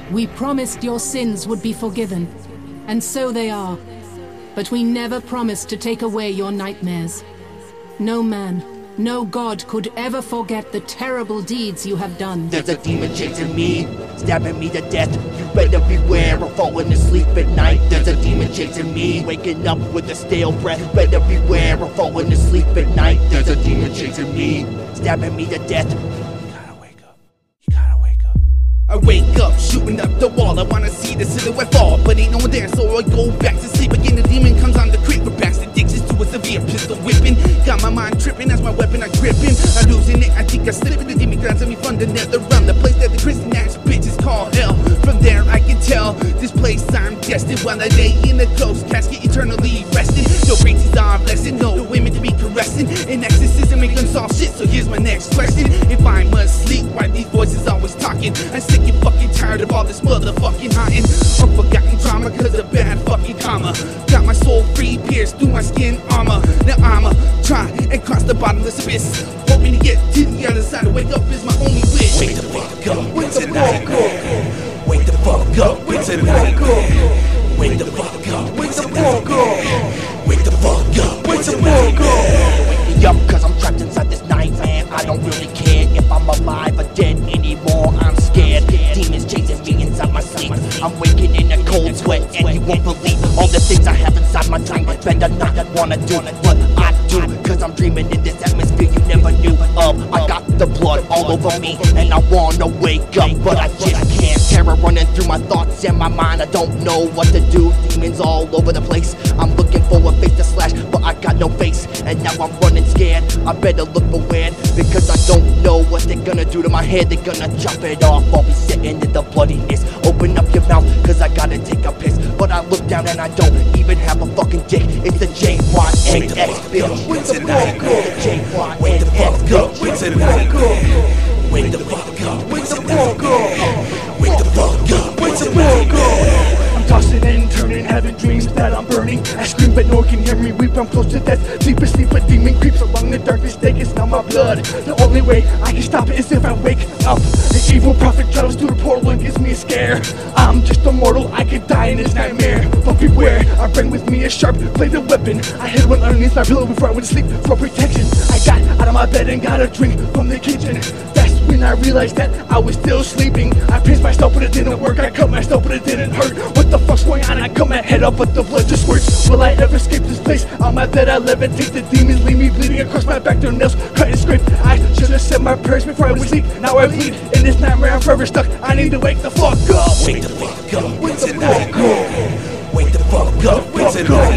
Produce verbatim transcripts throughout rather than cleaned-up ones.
We promised your sins would be forgiven, and so they are. But we never promised to take away your nightmares. No man, no god could ever forget the terrible deeds you have done. There's a demon chasing me, stabbing me to death. You better beware of falling asleep at night. There's a demon chasing me, waking up with a stale breath. You better beware of falling asleep at night. There's a demon chasing me, stabbing me to death. You gotta wake up, you gotta wake up. I wake up, shooting up the wall. I wanna see the silhouette fall, but ain't no one there, so I go back to sleep again. The demon comes on the creep, with past addictions to a severe pistol whipping. Got my mind tripping as my weapon, I grip him. I'm losing it, I think I slip it. The demon grabs me from the nether realm, the place that the Christian ass bitches call hell. From there I can tell this place I'm destined, while I lay in a closed casket, eternally resting. No praises are blessed, no women to be caressing. In exorcism and unsolved shit, so here's my next question. If I'm asleep, why these voices always talking? I'm sick and fucking tired of all this motherfucking haunting. Unforgotten trauma cause of bad fucking karma. Got my soul free, pierced through my skin armor. Now I'ma try and cross the bottomless abyss, hoping to get to the other side. To wake up is my only wish. Wake the fuck up, wake the fuck up. Wake the fuck up, wake the fuck up. Wake the fuck up, wake the fuck up. Wake the fuck up, wake the fuck up. Wake me up cause I'm trapped inside this nightmare. I don't really care if I'm alive or dead anymore. I'm scared, demons chasing me inside my sleep. I'm waking in a cold sweat and you won't believe all the things I have inside my dream. Better not wanna do what I do, cause I'm dreaming in this atmosphere you never knew of. I got the blood all over me and I wanna wake up, but I just can't. Terror running through my thoughts and my mind, I don't know what to do. Demons all over the place, I'm looking for a face to slash, but I got no face. And now I'm running scared, I better look beware, because I don't know what they're gonna do to my head. They're gonna chop it off, I'll be sitting in the bloodiness. Open up your mouth, cause I gotta take a piss. But I look down and I don't even have a fucking dick. It's the J Y N X, bitch. Wake the fuck up, J Y N X, bitch. Wake the fuck up, wake the fuck up, wake the fuck up, wake the fuck up, wake the fuck up. I'm tossing and turning, having dreams that I'm burning. I scream but no one can hear me weep, I'm close to death. Deep asleep, a demon creeps along the darkness, they can smell my blood. The only way I can stop it is if I wake up. The evil prophet travels through the portal and gives me a scare. I'm just a mortal, I could die in this nightmare. But beware, I bring with me a sharp bladed weapon. I hid one underneath my pillow before I went to sleep for protection. I got out of my bed and got a drink from the kitchen. That's when I realized that I was still sleeping. I pinched myself but it didn't work, I cut myself but it didn't hurt. What the fuck's going on? I cut my head up but the blood just squirts. Will I ever escape this place? On my bed I levitate, the demons leave me bleeding across my back, their nails cut and scraped. I should have said my prayers before I went to sleep. Now I bleed in this nightmare, I'm forever stuck. I need to wake the fuck up. Wake the fuck up, wake the fuck up. Wake the fuck up, wake the fuck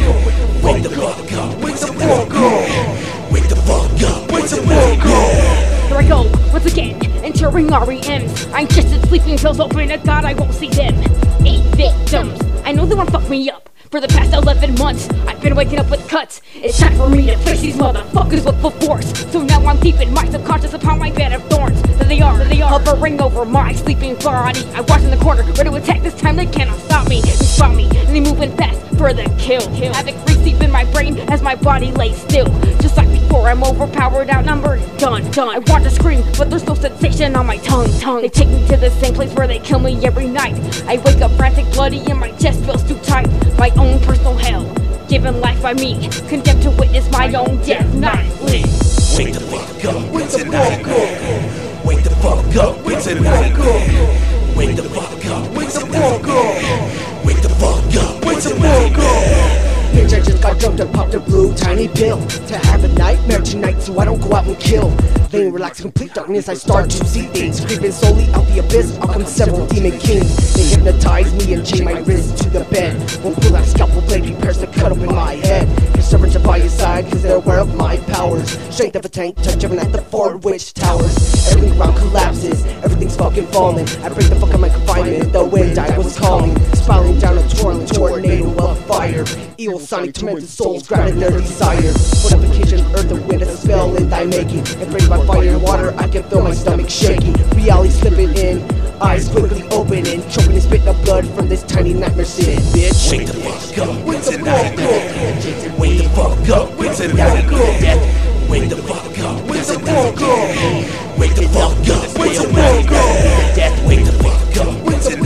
up. Wake the fuck up, wake the fuck up. Wake the fuck up, wake the fuck up. Here I go, once again, entering R E Ms. I ingested sleeping pills, hoping to God I won't see them. Eight victims, I know they won't fuck me up. For the past eleven months, I've been waking up with cuts. It's time for me to face these motherfuckers with full force. So now I'm deep in my subconscious upon my bed of thorns. There they are, there they are, hovering over my sleeping body. I watch in the corner, ready to attack. This time they cannot stop me. They spot me, and they moving fast for the kill. Havoc wreaks deep in my brain as my body lays still. Just like before, I'm overpowered, outnumbered, done, done. I want to scream, but there's no sensation on my tongue, tongue. They take me to the same place where they kill me every night. I wake up frantic, bloody, and my chest feels too tight. My own personal hell, given life by me, condemned to witness my own death nightly. Wake the fuck up, wake the fuck up. Wake the fuck up, wake the fuck up. Wake the fuck up, wake the fuck up. Wake the fuck up, wake the fuck up. Bitch, I just got jumped and popped a blue tiny pill to have a nightmare tonight so I don't go out and kill. Laying relaxed in complete darkness, I start to see things creeping slowly out the abyss. Out come several demon kings. They hypnotize me and chain my wrist to the bed. One pull that scalpel blade prepares to cut open my head. Your servants are by your side cause they're aware of my powers. Strength of a tank, touch of an at the four witch towers. Everything around collapses, everything's fucking falling. I break the fuck out my confinement, the wind I was calling. Spiraling down a twirling tornado of fire. Evil sonic tormented souls granted their desire. Fortification, earth and wind, a spell in thy making. Embraced by fire and water, I can feel my stomach shaking. Reality slipping in, eyes quickly opening. Choking and spitting up blood from this tiny nightmare city, bitch. Wake the fuck up, wake the fuck up. Wake the fuck up, wake the fuck up. Wake the fuck up, wake the fuck up. Wake the fuck up, wake the fuck up. Wake the fuck up, wake the fuck up.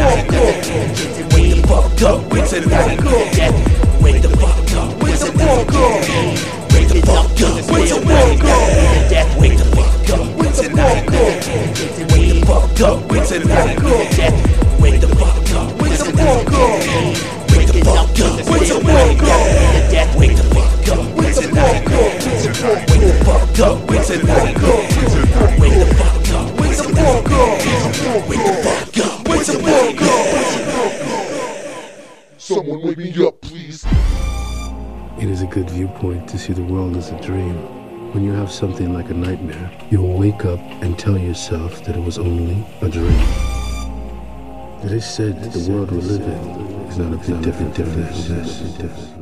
up, it's a nightmare. Wake the fuck up, it's a nightmare. Wake the fuck up, it's a nightmare. Wake the fuck up, it's a nightmare. Wake the fuck up, it's a nightmare. Wake the fuck up, it's a nightmare. Wake the fuck up, it's a nightmare. Wake the fuck up, it's a nightmare. Wake the fuck up, it's a nightmare. Wake the fuck up, it's a nightmare. Wake the fuck up, it's a nightmare. Someone wake me up, please. It is a good viewpoint to see the world as a dream. When you have something like a nightmare, you will wake up and tell yourself that it was only a dream. It is said that the world we live in is not a bit different from this.